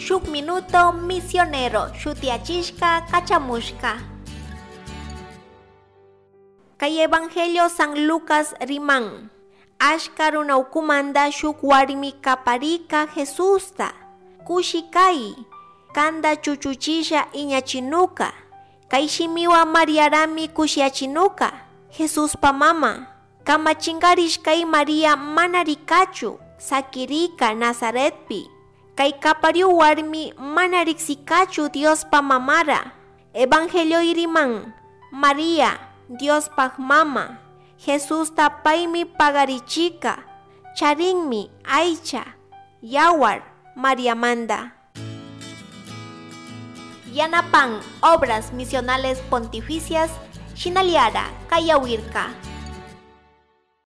shuk minuto misionero shutiachishka kachamushka. Kay Evangelio San Lucas riman. Ashka runawkumanda shuk warmi kaparika Jesusta. Kushikai. Kanda chuchuchisha iñachinuka. Kay shimiwa Mariarami kushiachinuka. Jesus pa mama. Kamachingarishkay María mana rikachu. Sakirika Nazaretpi. Kay kapariu warmi mana riksikachu Dios pa mamara. Evangelio iriman. María, Dios pa mama. Jesus tapaymi pagarichika. Charinmi aycha. Yawar María manda. Yanapan Obras Misionales Pontificias Shinaliara Kayawirka.